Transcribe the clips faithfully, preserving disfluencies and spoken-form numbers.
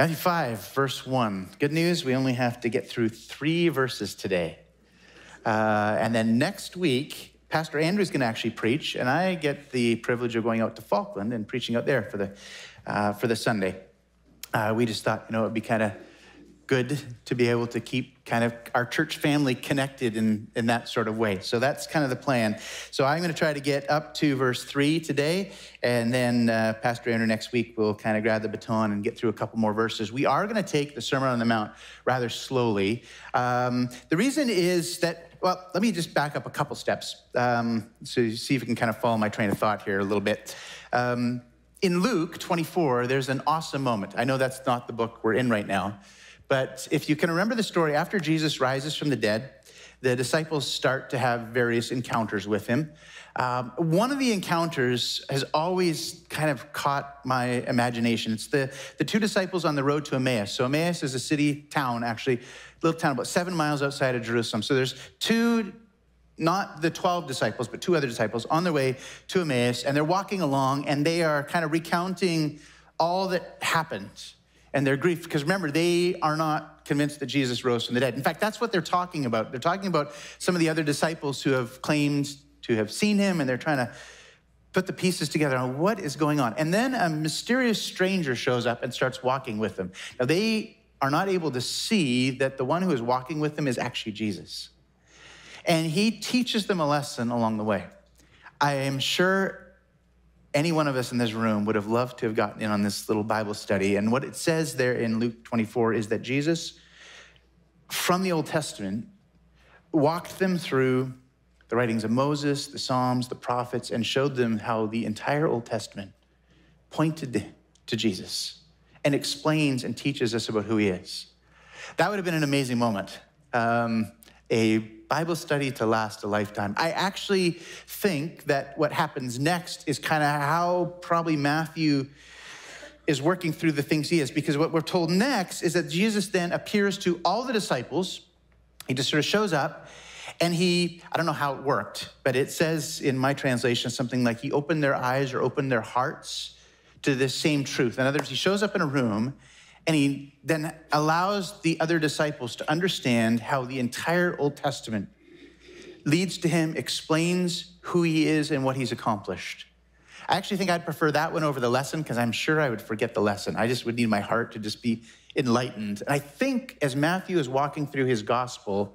Matthew five, verse one. Good news, we only have to get through three verses today. Uh, and then next week, Pastor Andrew's going to actually preach, and I get the privilege of going out to Falkland and preaching out there for the uh, for the Sunday. Uh, we just thought, you know, it'd be kind of good to be able to keep kind of our church family connected in, in that sort of way. So that's kind of the plan. So I'm going to try to get up to verse three today, and then uh, Pastor Andrew next week will kind of grab the baton and get through a couple more verses. We are going to take the Sermon on the Mount rather slowly. Um, the reason is that, well, let me just back up a couple steps um, so you see if you can kind of follow my train of thought here a little bit. Um, in Luke twenty-four, there's an awesome moment. I know that's not the book we're in right now, but if you can remember the story, after Jesus rises from the dead, the disciples start to have various encounters with him. Um, one of the encounters has always kind of caught my imagination. It's the, the two disciples on the road to Emmaus. So Emmaus is a city town, actually, little town about seven miles outside of Jerusalem. So there's two, not the twelve disciples, but two other disciples on their way to Emmaus, and they're walking along, and they are kind of recounting all that happened and their grief, because remember, they are not convinced that Jesus rose from the dead. In fact, that's what they're talking about. They're talking about some of the other disciples who have claimed to have seen him, and they're trying to put the pieces together on what is going on. And then a mysterious stranger shows up and starts walking with them. Now, they are not able to see that the one who is walking with them is actually Jesus. And he teaches them a lesson along the way. I am sure any one of us in this room would have loved to have gotten in on this little Bible study. And what it says there in Luke twenty-four is that Jesus, from the Old Testament, walked them through the writings of Moses, the Psalms, the prophets, and showed them how the entire Old Testament pointed to Jesus and explains and teaches us about who he is. That would have been an amazing moment. Um, a Bible study to last a lifetime. I actually think that what happens next is kind of how probably Matthew is working through the things he is, because what we're told next is that Jesus then appears to all the disciples. He just sort of shows up, and he, I don't know how it worked, but it says in my translation something like he opened their eyes or opened their hearts to this same truth. In other words, he shows up in a room, and he then allows the other disciples to understand how the entire Old Testament leads to him, explains who he is and what he's accomplished. I actually think I'd prefer that one over the lesson, because I'm sure I would forget the lesson. I just would need my heart to just be enlightened. And I think as Matthew is walking through his gospel,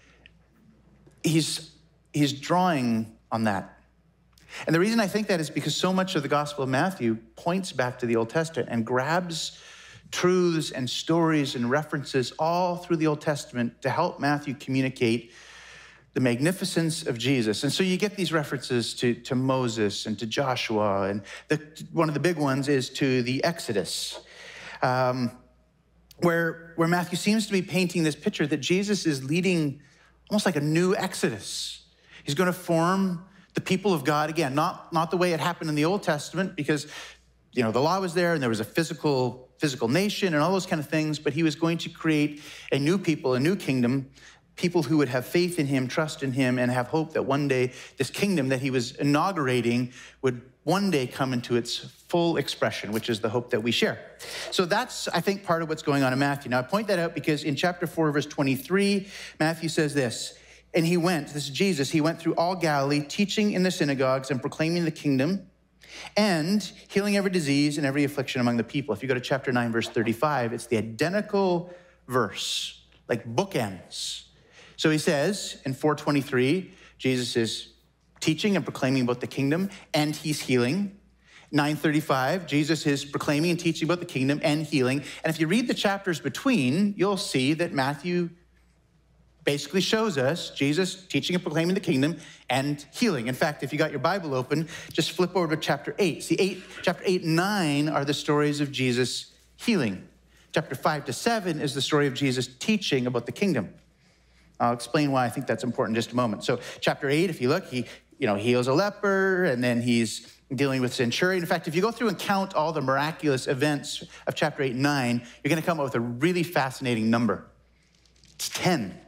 he's, he's drawing on that. And the reason I think that is because so much of the Gospel of Matthew points back to the Old Testament and grabs truths and stories and references all through the Old Testament to help Matthew communicate the magnificence of Jesus. And so you get these references to, to Moses and to Joshua, and the, one of the big ones is to the Exodus, um, where, where Matthew seems to be painting this picture that Jesus is leading almost like a new Exodus. He's going to form the people of God again, not, not the way it happened in the Old Testament, because you know the law was there and there was a physical physical nation and all those kind of things, but he was going to create a new people, a new kingdom, people who would have faith in him, trust in him, and have hope that one day this kingdom that he was inaugurating would one day come into its full expression, which is the hope that we share. So that's, I think, part of what's going on in Matthew. Now, I point that out because in chapter four, verse twenty-three, Matthew says this, and he went, this is Jesus, he went through all Galilee, teaching in the synagogues and proclaiming the kingdom and healing every disease and every affliction among the people. If you go to chapter nine, verse thirty-five, it's the identical verse, like bookends. So he says in four twenty-three, Jesus is teaching and proclaiming about the kingdom, and he's healing. nine thirty-five, Jesus is proclaiming and teaching about the kingdom and healing. And if you read the chapters between, you'll see that Matthew basically shows us Jesus teaching and proclaiming the kingdom and healing. In fact, if you got your Bible open, just flip over to chapter eight. See, eight, chapter eight and nine are the stories of Jesus healing. Chapter five to seven is the story of Jesus teaching about the kingdom. I'll explain why I think that's important in just a moment. So chapter eight, if you look, he you know, heals a leper, and then he's dealing with centurion. In fact, if you go through and count all the miraculous events of chapter eight and nine, you're going to come up with a really fascinating number. It's ten.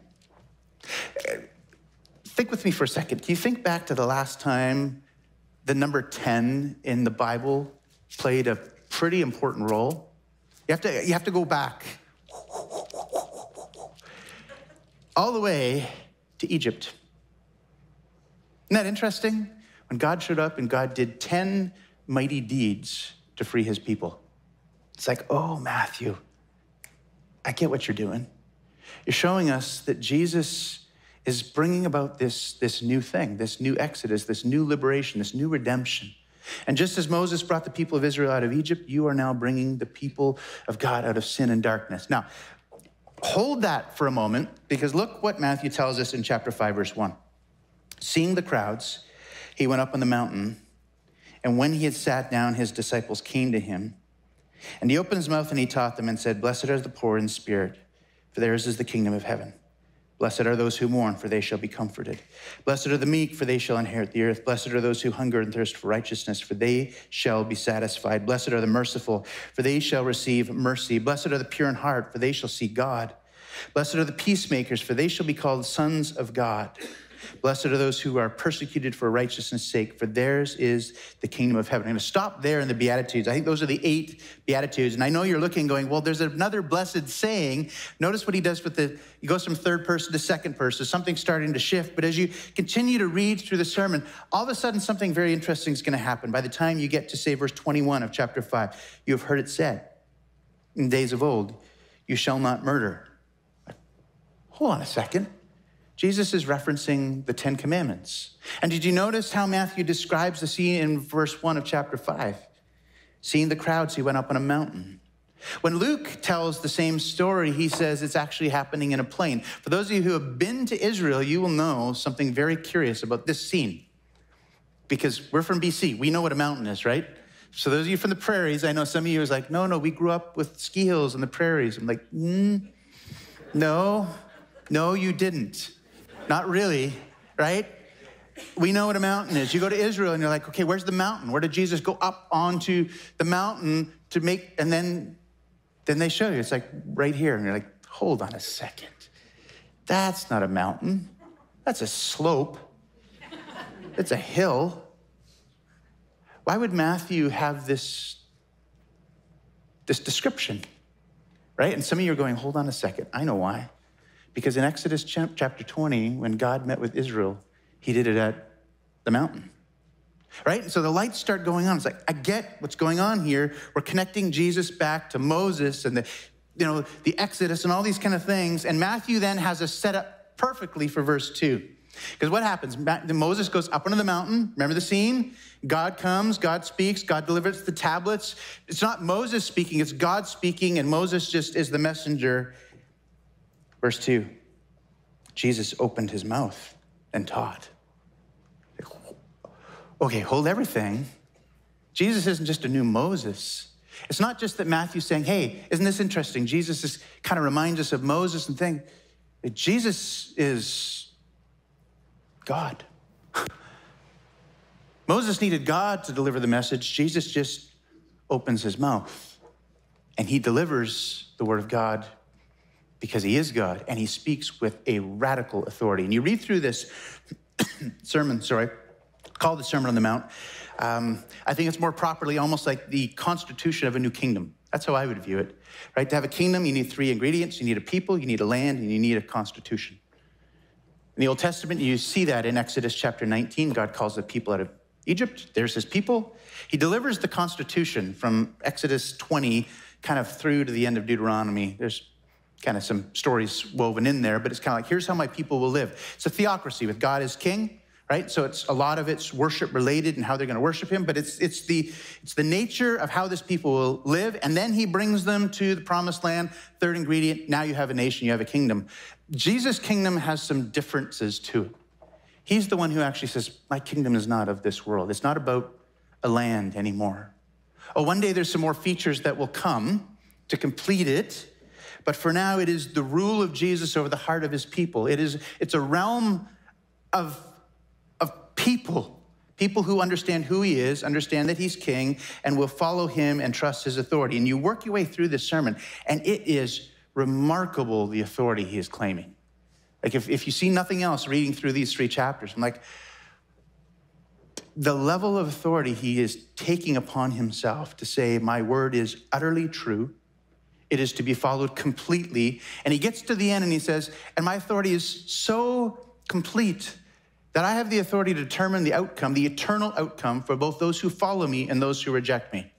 Think with me for a second. Can you think back to the last time the number ten in the Bible played a pretty important role? You have to, you have to go back all the way to Egypt. Isn't that interesting? When God showed up and God did ten mighty deeds to free his people. It's like, oh, Matthew, I get what you're doing. You're showing us that Jesus is bringing about this, this new thing, this new exodus, this new liberation, this new redemption. And just as Moses brought the people of Israel out of Egypt, you are now bringing the people of God out of sin and darkness. Now, hold that for a moment, because look what Matthew tells us in chapter five, verse one. Seeing the crowds, he went up on the mountain, and when he had sat down, his disciples came to him. And he opened his mouth and he taught them and said, "Blessed are the poor in spirit, for theirs is the kingdom of heaven. Blessed are those who mourn, for they shall be comforted. Blessed are the meek, for they shall inherit the earth. Blessed are those who hunger and thirst for righteousness, for they shall be satisfied. Blessed are the merciful, for they shall receive mercy. Blessed are the pure in heart, for they shall see God. Blessed are the peacemakers, for they shall be called sons of God. Blessed are those who are persecuted for righteousness' sake, for theirs is the kingdom of heaven." I'm going to stop there in the Beatitudes. I think those are the eight Beatitudes. And I know you're looking going, well, there's another blessed saying. Notice what he does with the, he goes from third person to second person. Something's starting to shift. But as you continue to read through the sermon, all of a sudden something very interesting is going to happen. By the time you get to, say, verse twenty-one of chapter five, you have heard it said in days of old, "You shall not murder." Hold on a second. Jesus is referencing the Ten Commandments. And did you notice how Matthew describes the scene in verse one of chapter five? Seeing the crowds, he went up on a mountain. When Luke tells the same story, he says it's actually happening in a plain. For those of you who have been to Israel, you will know something very curious about this scene. Because we're from B C, we know what a mountain is, right? So those of you from the prairies, I know some of you is like, no, no, we grew up with ski hills and the prairies. I'm like, mm, no, no, you didn't. Not really, right? We know what a mountain is. You go to Israel and you're like, okay, where's the mountain? Where did Jesus go up onto the mountain to make, and then, then they show you, it's like right here. And you're like, hold on a second. That's not a mountain. That's a slope. It's a hill. Why would Matthew have this, this description, right? And some of you are going, hold on a second. I know why. Because in Exodus chapter twenty, when God met with Israel, he did it at the mountain, right? And so the lights start going on. It's like, I get what's going on here. We're connecting Jesus back to Moses and the, you know, the Exodus and all these kind of things. And Matthew then has us set up perfectly for verse two. Because what happens? Moses goes up onto the mountain. Remember the scene? God comes, God speaks, God delivers the tablets. It's not Moses speaking, it's God speaking, and Moses just is the messenger. Verse two, Jesus opened his mouth and taught. Okay, hold everything. Jesus isn't just a new Moses. It's not just that Matthew's saying, hey, isn't this interesting? Jesus is, kind of reminds us of Moses and thing. Jesus is God. Moses needed God to deliver the message. Jesus just opens his mouth and he delivers the word of God because he is God, and he speaks with a radical authority. And you read through this sermon, sorry, called the Sermon on the Mount. Um, I think it's more properly almost like the constitution of a new kingdom. That's how I would view it, right? To have a kingdom, you need three ingredients. You need a people, you need a land, and you need a constitution. In the Old Testament, you see that in Exodus chapter nineteen. God calls the people out of Egypt. There's his people. He delivers the constitution from Exodus twenty kind of through to the end of Deuteronomy. There's kind of some stories woven in there, but it's kind of like, here's how my people will live. It's a theocracy with God as king, right? So it's a lot of it's worship related and how they're going to worship him, but it's it's the it's the nature of how this people will live. And then he brings them to the promised land. Third ingredient, now you have a nation, you have a kingdom. Jesus' kingdom has some differences to it. He's the one who actually says, my kingdom is not of this world. It's not about a land anymore. Oh, one day there's some more features that will come to complete it. But for now, it is the rule of Jesus over the heart of his people. It is, it's a realm of, of people, people who understand who he is, understand that he's king, and will follow him and trust his authority. And you work your way through this sermon, and it is remarkable, the authority he is claiming. Like if, if you see nothing else reading through these three chapters, I'm like, the level of authority he is taking upon himself to say, my word is utterly true. It is to be followed completely. And he gets to the end and he says, and my authority is so complete that I have the authority to determine the outcome, the eternal outcome for both those who follow me and those who reject me.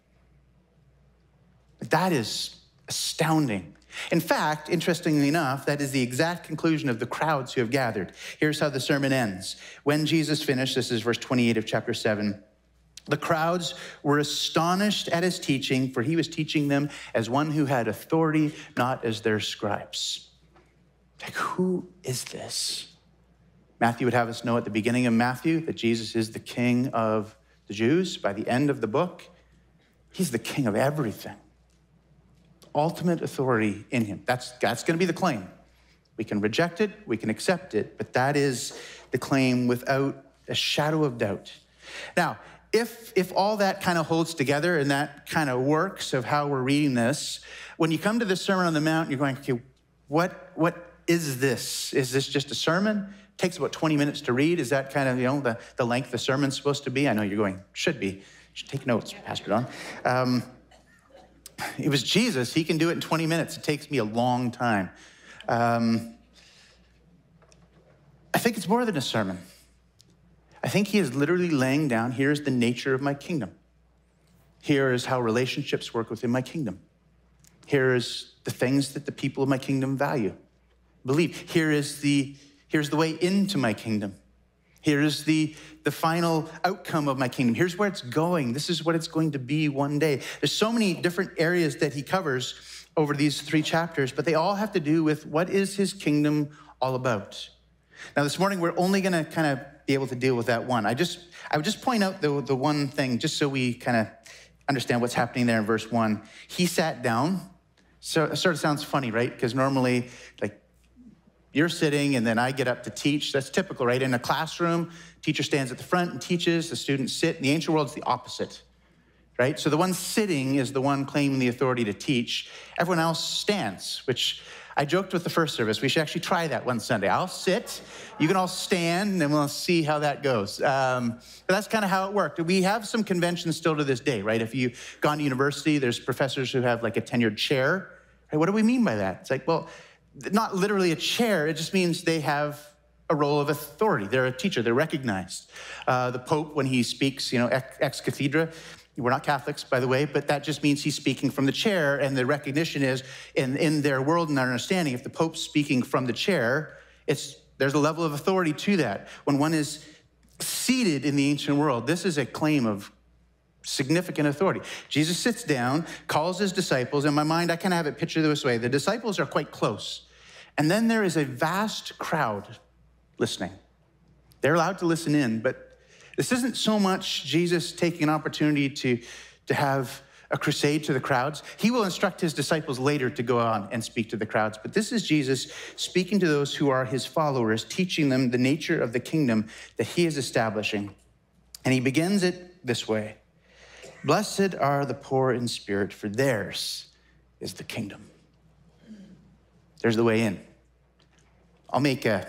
That is astounding. In fact, interestingly enough, that is the exact conclusion of the crowds who have gathered. Here's how the sermon ends. When Jesus finished, this is verse twenty-eight of chapter seven, the crowds were astonished at his teaching, for he was teaching them as one who had authority, not as their scribes. Like, who is this? Matthew would have us know at the beginning of Matthew that Jesus is the King of the Jews. By the end of the book, he's the King of everything. Ultimate authority in him. That's, that's going to be the claim. We can reject it, we can accept it, but that is the claim without a shadow of doubt. Now, if, if all that kind of holds together and that kind of works of how we're reading this, when you come to the Sermon on the Mount, you're going, okay, what, what is this? Is this just a sermon? It takes about twenty minutes to read. Is that kind of, you know, the, the length the sermon's supposed to be? I know you're going, should be. You should take notes, Pastor Don. Um, it was Jesus. He can do it in twenty minutes. It takes me a long time. Um, I think it's more than a sermon. I think he is literally laying down, here's the nature of my kingdom. Here is how relationships work within my kingdom. Here is the things that the people of my kingdom value, believe. Here is the, here's the way into my kingdom. Here is the, the final outcome of my kingdom. Here's where it's going. This is what it's going to be one day. There's so many different areas that he covers over these three chapters, but they all have to do with what is his kingdom all about. Now, this morning, we're only going to kind of be able to deal with that one. I just, I would just point out the, the one thing, just so we kind of understand what's happening there in verse one. He sat down. So it sort of sounds funny, right? Because normally, like, you're sitting and then I get up to teach. That's typical, right? In a classroom, teacher stands at the front and teaches, the students sit. In the ancient world, it's the opposite, right? So the one sitting is the one claiming the authority to teach. Everyone else stands, which I joked with the first service. We should actually try that one Sunday. I'll sit, you can all stand, and we'll see how that goes. Um, but that's kind of how it worked. We have some conventions still to this day, right? If you've gone to university, there's professors who have like a tenured chair. Right? What do we mean by that? It's like, well, not literally a chair. It just means they have a role of authority. They're a teacher. They're recognized. Uh, the Pope, when he speaks, you know, ex, ex cathedra, we're not Catholics, by the way, but that just means he's speaking from the chair, and the recognition is, in, in their world and their understanding, if the Pope's speaking from the chair, it's, there's a level of authority to that. When one is seated in the ancient world, this is a claim of significant authority. Jesus sits down, calls his disciples. In my mind, I kind of have it pictured this way. The disciples are quite close, and then there is a vast crowd listening. They're allowed to listen in, but this isn't so much Jesus taking an opportunity to, to have a crusade to the crowds. He will instruct his disciples later to go on and speak to the crowds. But this is Jesus speaking to those who are his followers, teaching them the nature of the kingdom that he is establishing. And he begins it this way. Blessed are the poor in spirit, for theirs is the kingdom. There's the way in. I'll make a...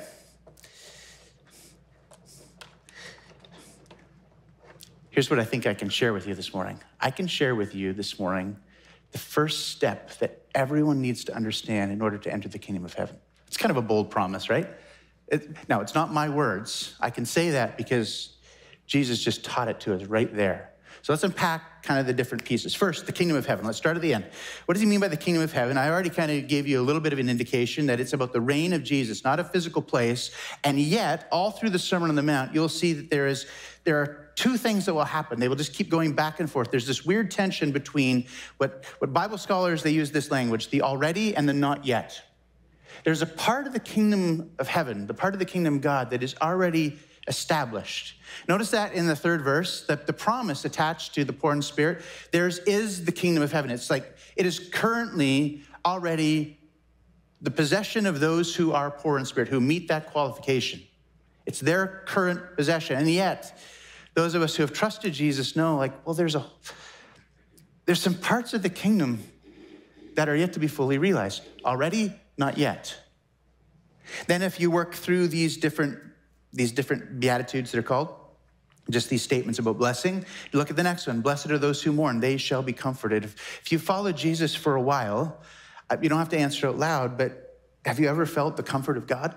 Here's what I think I can share with you this morning. I can share with you this morning the first step that everyone needs to understand in order to enter the kingdom of heaven. It's kind of a bold promise, right? It, now, it's not my words. I can say that because Jesus just taught it to us right there. So let's unpack kind of the different pieces. First, the kingdom of heaven. Let's start at the end. What does he mean by the kingdom of heaven? I already kind of gave you a little bit of an indication that it's about the reign of Jesus, not a physical place. And yet, all through the Sermon on the Mount, you'll see that there is there are two things that will happen. They will just keep going back and forth. There's this weird tension between what, what Bible scholars, they use this language, the already and the not yet. There's a part of the kingdom of heaven, the part of the kingdom of God that is already established. Notice that in the third verse, that the promise attached to the poor in spirit, theirs is the kingdom of heaven. It's like it is currently already the possession of those who are poor in spirit, who meet that qualification. It's their current possession. And yet, those of us who have trusted Jesus know, like, well, there's a there's some parts of the kingdom that are yet to be fully realized. Already, not yet. Then if you work through these different these different beatitudes that are called, just these statements about blessing, you look at the next one. Blessed are those who mourn, they shall be comforted. If, if you follow Jesus for a while, You don't have to answer out loud, but have you ever felt the comfort of God?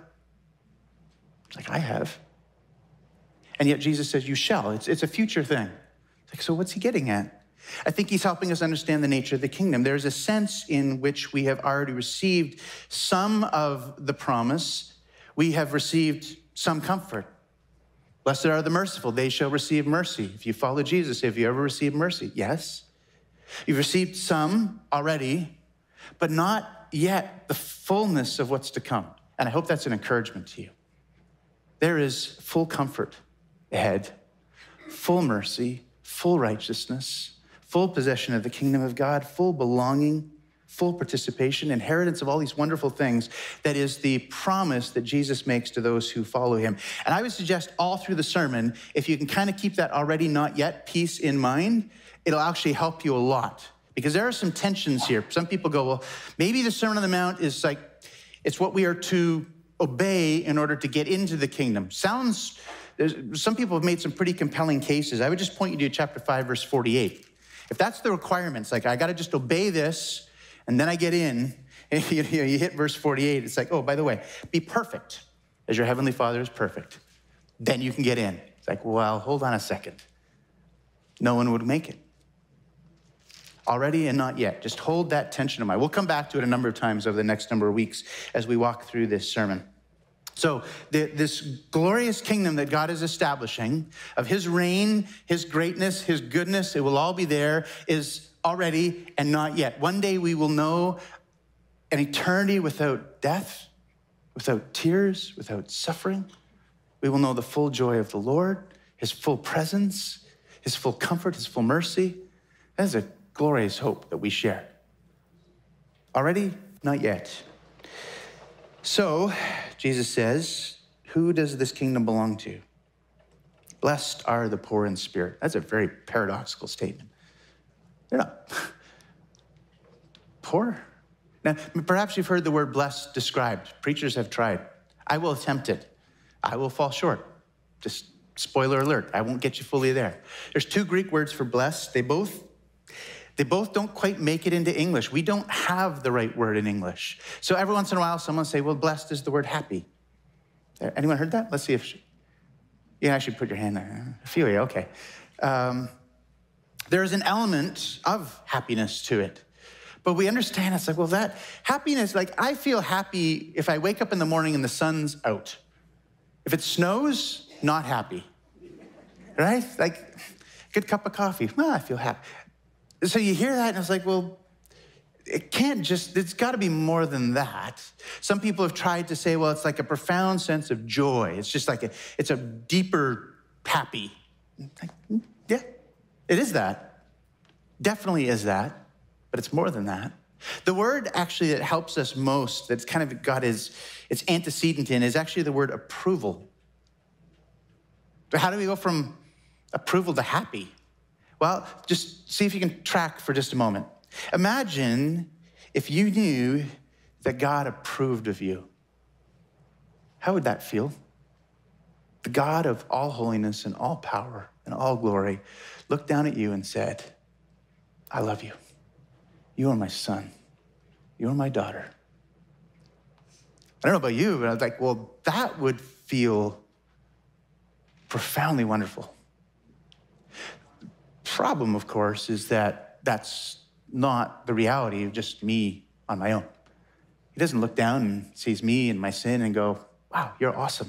Like I have. And yet Jesus says, you shall. It's, it's a future thing. Like, so what's he getting at? I think he's helping us understand the nature of the kingdom. There's a sense in which we have already received some of the promise. We have received some comfort. Blessed are the merciful, they shall receive mercy. If you follow Jesus, have you ever received mercy? Yes. You've received some already, but not yet the fullness of what's to come. And I hope that's an encouragement to you. There is full comfort ahead, full mercy, full righteousness, full possession of the kingdom of God, full belonging, full participation, inheritance of all these wonderful things. That is the promise that Jesus makes to those who follow him. And I would suggest all through the sermon, if you can kind of keep that already not yet piece in mind, it'll actually help you a lot. Because there are some tensions here. Some people go, well, maybe the Sermon on the Mount is like, it's what we are to obey in order to get into the kingdom. Sounds, some people have made some pretty compelling cases. I would just point you to chapter five, verse forty-eight. If that's the requirements, like I got to just obey this and then I get in, and you, you hit verse forty-eight, it's like, oh, by the way, be perfect as your heavenly Father is perfect. Then you can get in. It's like, well, hold on a second. No one would make it. Already and not yet. Just hold that tension in mind. We'll come back to it a number of times over the next number of weeks as we walk through this sermon. So the, this glorious kingdom that God is establishing, of his reign, his greatness, his goodness, it will all be there, is already and not yet. One day we will know an eternity without death, without tears, without suffering. We will know the full joy of the Lord, his full presence, his full comfort, his full mercy. That is a glorious hope that we share. Already, not yet. So, Jesus says, who does this kingdom belong to? Blessed are the poor in spirit. That's a very paradoxical statement. They're not poor. Now, perhaps you've heard the word blessed described. Preachers have tried. I will attempt it. I will fall short. Just spoiler alert, I won't get you fully there. There's two Greek words for blessed. They both They both don't quite make it into English. We don't have the right word in English. So every once in a while, someone will say, well, blessed is the word happy. Anyone heard that? Let's see if, she, you can actually put your hand there. A few of you, okay. Um, there's an element of happiness to it. But we understand, it's like, well, that happiness, like I feel happy if I wake up in the morning and the sun's out. If it snows, not happy, right? Like, good cup of coffee, well, I feel happy. So you hear that, and it's like, well, it can't just, it's got to be more than that. Some people have tried to say, well, it's like a profound sense of joy. It's just like a, it's a deeper happy. Like, yeah, it is that. Definitely is that, but it's more than that. The word actually that helps us most, that's kind of got his, its antecedent in, is actually the word approval. So how do we go from approval to happy? Well, just see if you can track for just a moment. Imagine if you knew that God approved of you. How would that feel? The God of all holiness and all power and all glory looked down at you and said, I love you. You are my son. You are my daughter. I don't know about you, but I was like, well, that would feel profoundly wonderful. Problem, of course, is that that's not the reality of just me on my own. He doesn't look down and sees me and my sin and go, wow, you're awesome.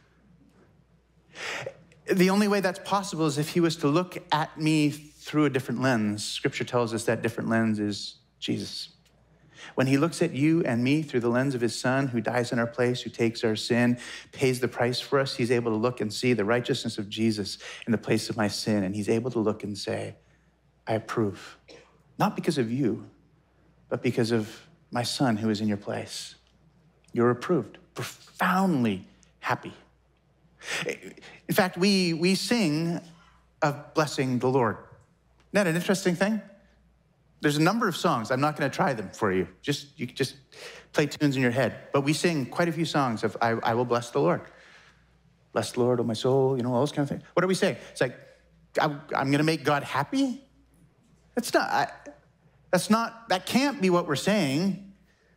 The only way that's possible is if he was to look at me through a different lens. Scripture tells us that different lens is Jesus. When he looks at you and me through the lens of his son, who dies in our place, who takes our sin, pays the price for us, he's able to look and see the righteousness of Jesus in the place of my sin. And he's able to look and say, I approve. Not because of you, but because of my son who is in your place. You're approved, profoundly happy. In fact, we, we sing of blessing the Lord. Isn't that an interesting thing? There's a number of songs. I'm not going to try them for you. Just you can just play tunes in your head. But we sing quite a few songs of I, I will bless the Lord. Bless the Lord, oh my soul, you know, all those kind of things. What do we say? It's like, I, I'm going to make God happy? That's not, I, that's not, that can't be what we're saying.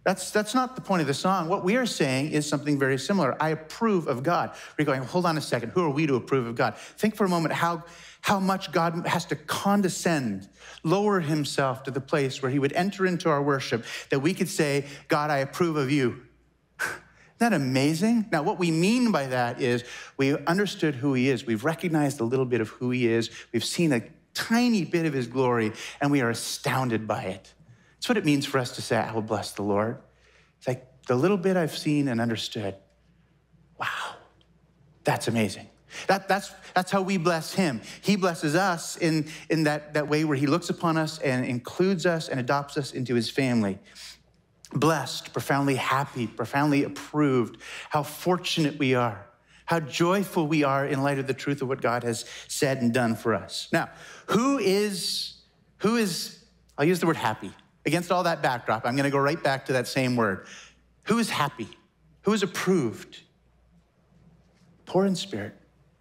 That's, that's not the point of the song. What we are saying is something very similar. I approve of God. We're going, hold on a second. Who are we to approve of God? Think for a moment how, how much God has to condescend, lower himself to the place where he would enter into our worship, that we could say, God, I approve of you. Isn't that amazing? Now, what we mean by that is we understood who he is. We've recognized a little bit of who he is. We've seen a tiny bit of his glory, and we are astounded by it. That's what it means for us to say, I will bless the Lord. It's like the little bit I've seen and understood. Wow, that's amazing. That, that's, that's how we bless him. He blesses us in, in that, that way where he looks upon us and includes us and adopts us into his family. Blessed, profoundly happy, profoundly approved. How fortunate we are. How joyful we are in light of the truth of what God has said and done for us. Now, who is, who is, I'll use the word happy. Against all that backdrop, I'm going to go right back to that same word. Who is happy? Who is approved? Poor in spirit.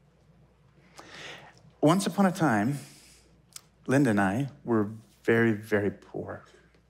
Once upon a time, Linda and I were very, very poor.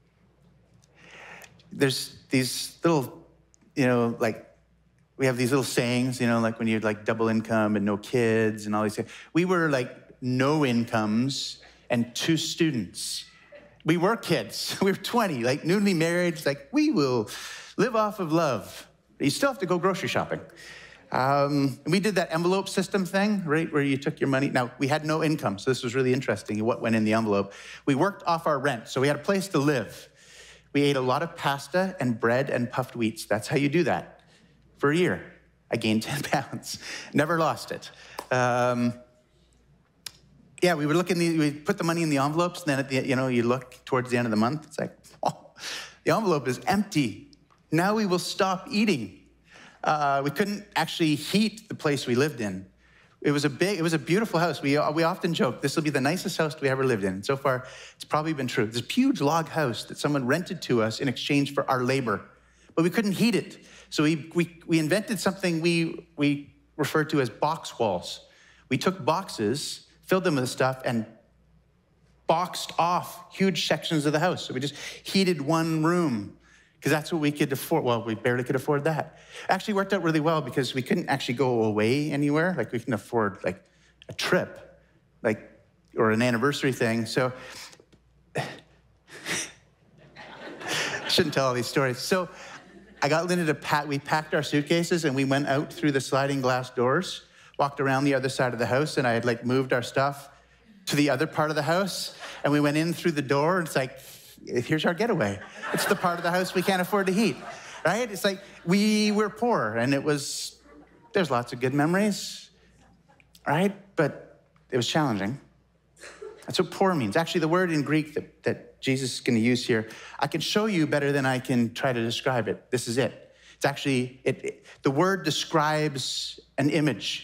There's these little, you know, like, we have these little sayings, you know, like when you're like double income and no kids and all these things. We were like no incomes and two students. We were kids. We were twenty, like newly married. It's like, we will live off of love. You still have to go grocery shopping. Um, and we did that envelope system thing, right, where you took your money. Now, we had no income, so this was really interesting, what went in the envelope. We worked off our rent, so we had a place to live. We ate a lot of pasta and bread and puffed wheats. That's how you do that for a year. I gained ten pounds. Never lost it. Um, Yeah, we would look in the, we put the money in the envelopes, and then at the, you know, you look towards the end of the month, it's like, oh, the envelope is empty. Now we will stop eating. Uh, we couldn't actually heat the place we lived in. It was a big, it was a beautiful house. We, we often joke, this will be the nicest house we ever lived in. And so far, it's probably been true. This huge log house that someone rented to us in exchange for our labor, but we couldn't heat it. So we, we, we invented something we, we referred to as box walls. We took boxes, filled them with stuff, and boxed off huge sections of the house. So we just heated one room, because that's what we could afford. Well, we barely could afford that. Actually worked out really well because we couldn't actually go away anywhere. Like, we couldn't afford like a trip, like, or an anniversary thing. So, shouldn't tell all these stories. So I got Linda to pack, we packed our suitcases and we went out through the sliding glass doors, walked around the other side of the house, and I had like moved our stuff to the other part of the house, and we went in through the door, and it's like, here's our getaway. It's the part of the house we can't afford to heat, right? It's like, we were poor, and it was, there's lots of good memories, right? But it was challenging. That's what poor means. Actually, the word in Greek that, that Jesus is gonna use here, I can show you better than I can try to describe it. This is it. It's actually, it, it, the word describes an image.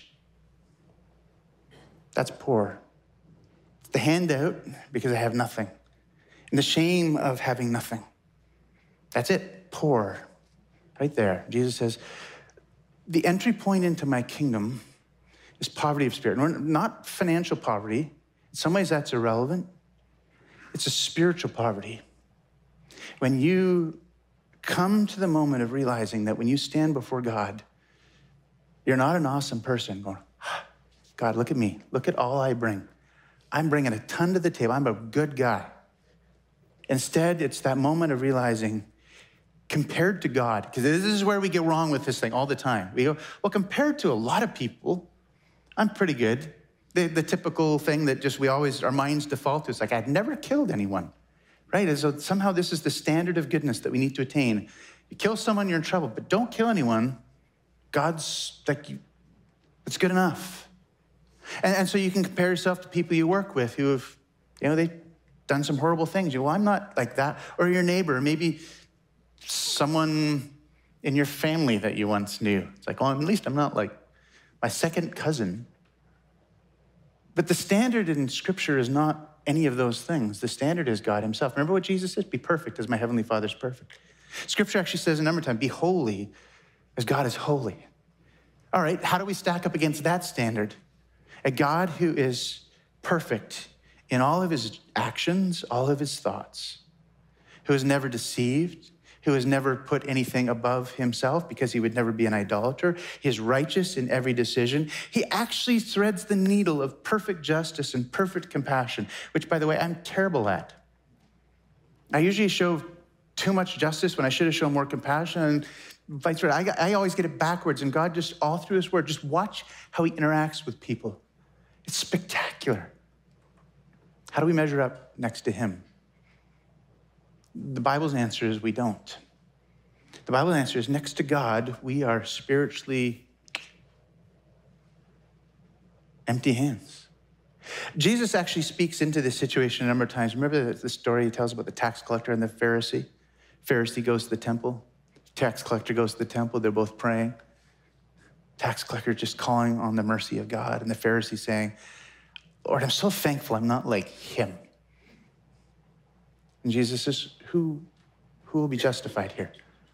That's poor. It's the handout because I have nothing. And the shame of having nothing. That's it, poor. Right there. Jesus says, the entry point into my kingdom is poverty of spirit. Not financial poverty. In some ways that's irrelevant. It's a spiritual poverty. When you come to the moment of realizing that when you stand before God, you're not an awesome person going, God, look at me. Look at all I bring. I'm bringing a ton to the table. I'm a good guy. Instead, it's that moment of realizing, compared to God, because this is where we get wrong with this thing all the time. We go, well, compared to a lot of people, I'm pretty good. The, the typical thing that just we always, our minds default to is like, I've never killed anyone, right? And so somehow this is the standard of goodness that we need to attain. You kill someone, you're in trouble, but don't kill anyone. God's like, you, it's good enough. And, and so you can compare yourself to people you work with who have, you know, they've done some horrible things. You go, well, I'm not like that. Or your neighbor, maybe someone in your family that you once knew. It's like, well, at least I'm not like my second cousin. But the standard in Scripture is not any of those things. The standard is God himself. Remember what Jesus says? Be perfect as my heavenly Father is perfect. Scripture actually says a number of times, be holy as God is holy. All right, how do we stack up against that standard? A God who is perfect in all of his actions, all of his thoughts, who is never deceived, who has never put anything above himself because he would never be an idolater. He is righteous in every decision. He actually threads the needle of perfect justice and perfect compassion, which, by the way, I'm terrible at. I usually show too much justice when I should have shown more compassion, and vice versa. I, I always get it backwards, and God just, all through his word, just watch how he interacts with people. It's spectacular. How do we measure up next to him? The Bible's answer is we don't. The Bible's answer is next to God, we are spiritually empty hands. Jesus actually speaks into this situation a number of times. Remember the story he tells about the tax collector and the Pharisee? Pharisee goes to the temple. Tax collector goes to the temple. They're both praying. Tax collector just calling on the mercy of God. And the Pharisee saying, Lord, I'm so thankful I'm not like him. And Jesus says, who, who will be justified here?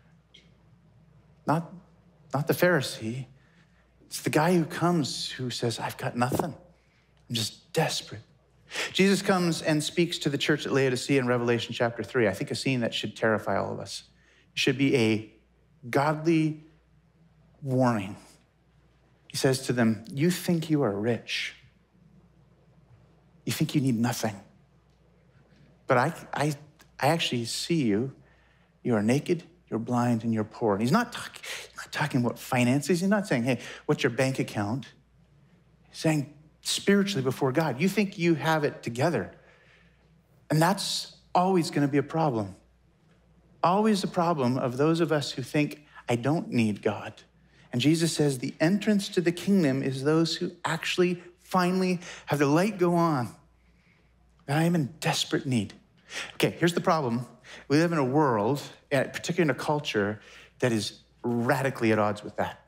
Not, not the Pharisee. It's the guy who comes who says, I've got nothing. I'm just desperate. Jesus comes and speaks to the church at Laodicea in Revelation chapter three. I think a scene that should terrify all of us. It should be a godly warning. He says to them, you think you are rich. You think you need nothing. But I, I, I actually see you. You are naked, you're blind, and you're poor. And he's not, talk, he's not talking about finances. He's not saying, hey, what's your bank account? He's saying spiritually before God, you think you have it together. And that's always going to be a problem. Always a problem of those of us who think, I don't need God. And Jesus says the entrance to the kingdom is those who actually finally have the light go on. And I am in desperate need. Okay, here's the problem. We live in a world, particularly in a culture, that is radically at odds with that.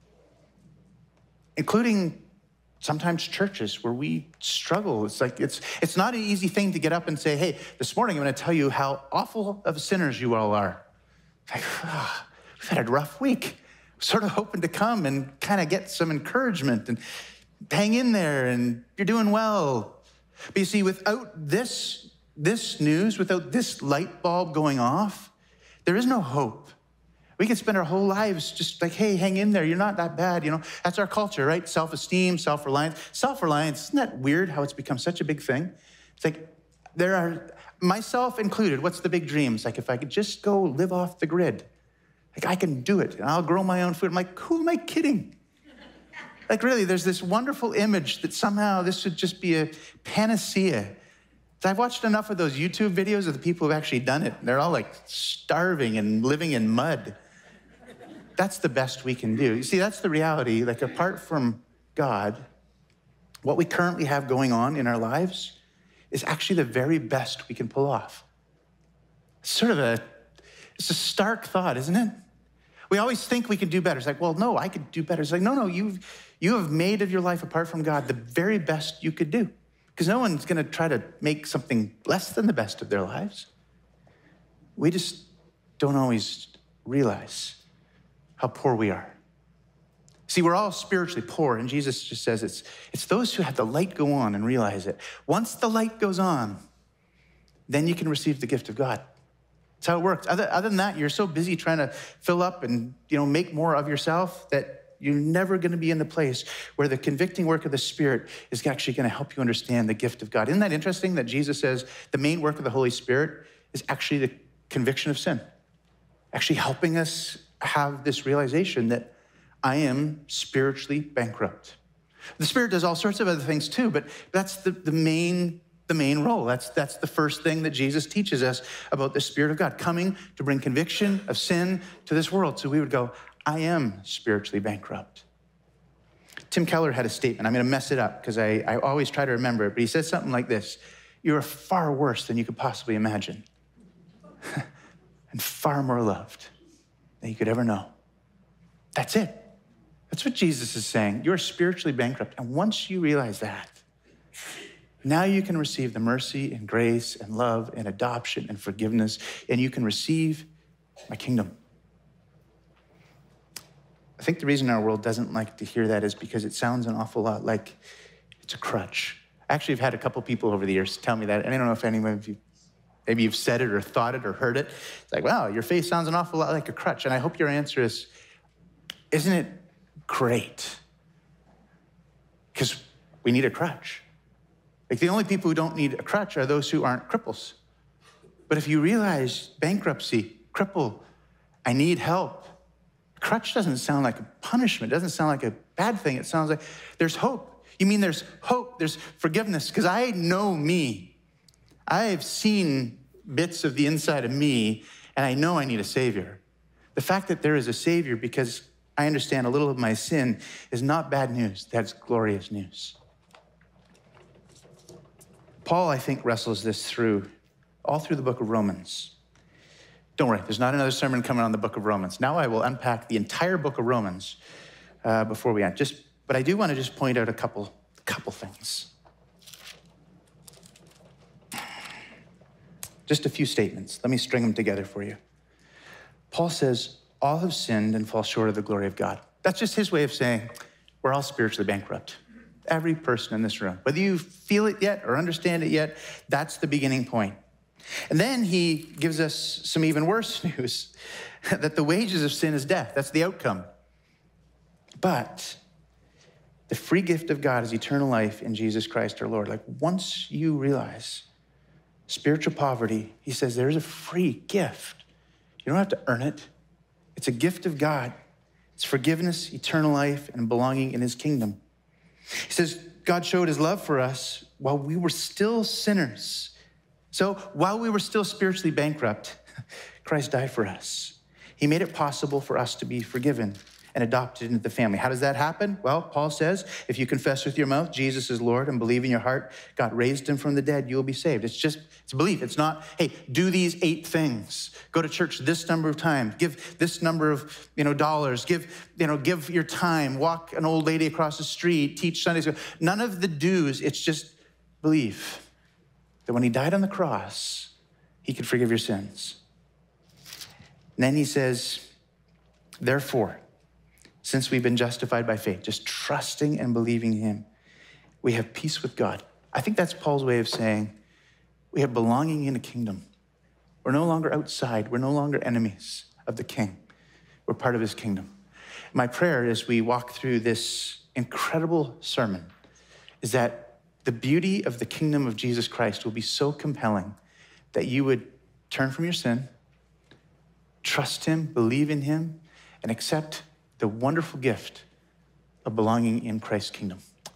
Including sometimes churches where we struggle. It's like, it's, it's not an easy thing to get up and say, hey, this morning I'm gonna tell you how awful of sinners you all are. Like, oh, we've had a rough week. Sort of hoping to come and kind of get some encouragement and hang in there and you're doing well. But you see, without this, this news, without this light bulb going off, there is no hope. We can spend our whole lives just like, hey, hang in there. You're not that bad. You know, that's our culture, right? Self-esteem, self-reliance. Self-reliance, isn't that weird how it's become such a big thing? It's like, there are, myself included, what's the big dream? It's like, if I could just go live off the grid, like I can do it. And I'll grow my own food. I'm like, who am I kidding? Like really, there's this wonderful image that somehow this should just be a panacea. So I've watched enough of those YouTube videos of the people who've actually done it. They're all like starving and living in mud. That's the best we can do. You see, that's the reality. Like apart from God, what we currently have going on in our lives is actually the very best we can pull off. It's sort of a, it's a stark thought, isn't it? We always think we can do better. It's like, well, no, I could do better. It's like, no, no, you've, you have made of your life apart from God the very best you could do. Because no one's gonna try to make something less than the best of their lives. We just don't always realize how poor we are. See, we're all spiritually poor, and Jesus just says it's, it's those who have the light go on and realize it. Once the light goes on, then you can receive the gift of God. That's how it works. Other, other than that, you're so busy trying to fill up and you know make more of yourself that you're never going to be in the place where the convicting work of the Spirit is actually going to help you understand the gift of God. Isn't that interesting that Jesus says the main work of the Holy Spirit is actually the conviction of sin, actually helping us have this realization that I am spiritually bankrupt. The Spirit does all sorts of other things too, but that's the, the main the main role. That's, that's the first thing that Jesus teaches us about the Spirit of God, coming to bring conviction of sin to this world. So we would go, I am spiritually bankrupt. Tim Keller had a statement. I'm going to mess it up because I, I always try to remember it, but he says something like this: you're far worse than you could possibly imagine and far more loved than you could ever know. That's it. That's what Jesus is saying. You're spiritually bankrupt. And once you realize that, now you can receive the mercy and grace and love and adoption and forgiveness, and you can receive my kingdom. I think the reason our world doesn't like to hear that is because it sounds an awful lot like it's a crutch. Actually, I've had a couple people over the years tell me that, and I don't know if anyone of you Maybe you've said it or thought it or heard it. It's like, wow, your faith sounds an awful lot like a crutch. And I hope your answer is, isn't it great? Because we need a crutch. Like the only people who don't need a crutch are those who aren't cripples. But if you realize bankruptcy, cripple, I need help. Crutch doesn't sound like a punishment. It doesn't sound like a bad thing. It sounds like there's hope. You mean there's hope, there's forgiveness, because I know me. I've seen bits of the inside of me, and I know I need a Savior. The fact that there is a Savior because I understand a little of my sin is not bad news. That's glorious news. Paul, I think, wrestles this through all through the book of Romans. Don't worry, there's not another sermon coming on the book of Romans. Now I will unpack the entire book of Romans uh, before we end. Just, but I do want to just point out a couple, couple things. Just a few statements. Let me string them together for you. Paul says, all have sinned and fall short of the glory of God. That's just his way of saying we're all spiritually bankrupt. Every person in this room. Whether you feel it yet or understand it yet, that's the beginning point. And then he gives us some even worse news, that the wages of sin is death. That's the outcome. But the free gift of God is eternal life in Jesus Christ our Lord. Like once you realize spiritual poverty, he says there's a free gift. You don't have to earn it. It's a gift of God. It's forgiveness, eternal life, and belonging in his kingdom. He says God showed his love for us while we were still sinners. So while we were still spiritually bankrupt, Christ died for us. He made it possible for us to be forgiven and adopted into the family. How does that happen? Well, Paul says, if you confess with your mouth Jesus is Lord and believe in your heart God raised him from the dead, you will be saved. It's just, it's belief. It's not, hey, do these eight things. Go to church this number of times. Give this number of, you know, dollars. Give, you know, give your time. Walk an old lady across the street. Teach Sunday school. None of the do's. It's just belief that when he died on the cross, he could forgive your sins. And then he says, therefore, since we've been justified by faith, just trusting and believing him, we have peace with God. I think that's Paul's way of saying we have belonging in a kingdom. We're no longer outside. We're no longer enemies of the king. We're part of his kingdom. My prayer as we walk through this incredible sermon is that the beauty of the kingdom of Jesus Christ will be so compelling that you would turn from your sin, trust him, believe in him, and accept the wonderful gift of belonging in Christ's kingdom.